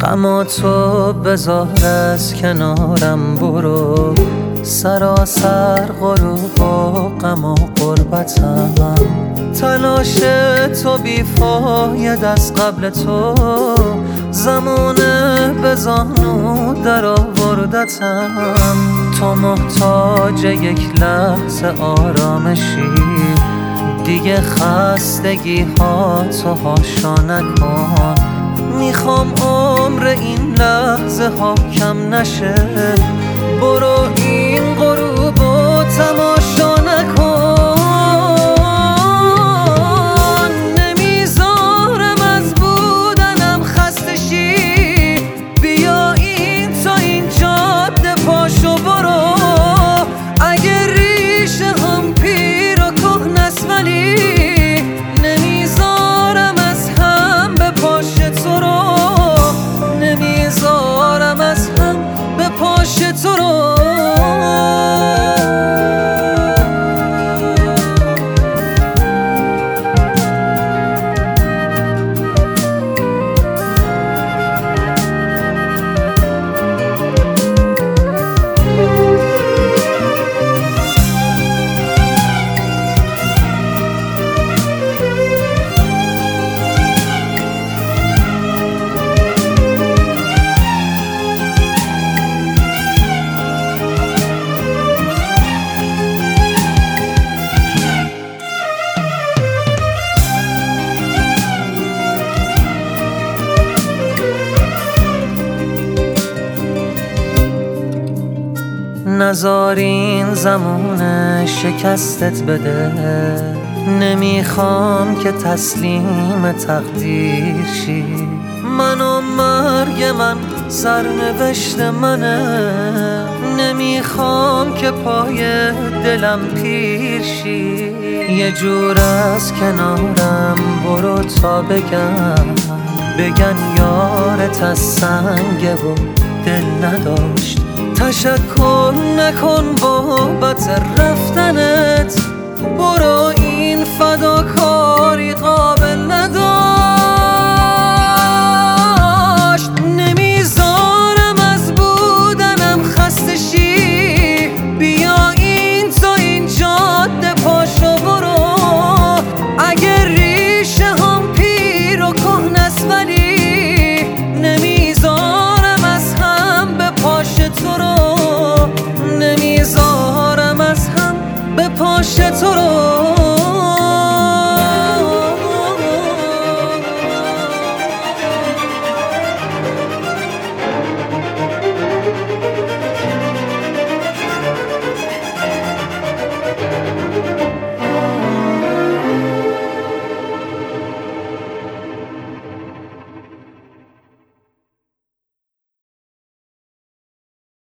غم تو بذار از کنارم برو، سراسر غروب و غم و غربتم. تلاش تو بیفاید از قبل تو، زمانه به زانو در آوردتم. تو محتاج یک لحظه آرامشی، دیگه خستگی ها تو هاشا نکن. میخوام عمر این لحظه ها کم نشه، برو این غروب و تماشا نکن. نمیذارم از بودنم خسته شی، بیا این تا این جاده پاشو برو. اگه ریشه هم پیر و کهنست ولی نمیذارم از هم به پاش تو رو، نمیذارم از هم به پاش تو رو. نذار این زمونه شکستت بده، نمیخوام که تسلیم تقدیر شی. من و مرگ من سرنوشت منه، نمیخوام که پای دلم پیر شی. یه جور از کنارم برو تا بگن یارت از سنگه و دل نداشت. تشکر نکن بابت رفتنت، برو این فداکاری قابل نداشت. نمیذارم از بودنم خسته شی، بیا این تا این جاده پاشو برو. اگه ریشه هم پیر و کهنست ولی نمیذارم از هم به پاش تو رو، نمیذارم از هم به پاش تو رو.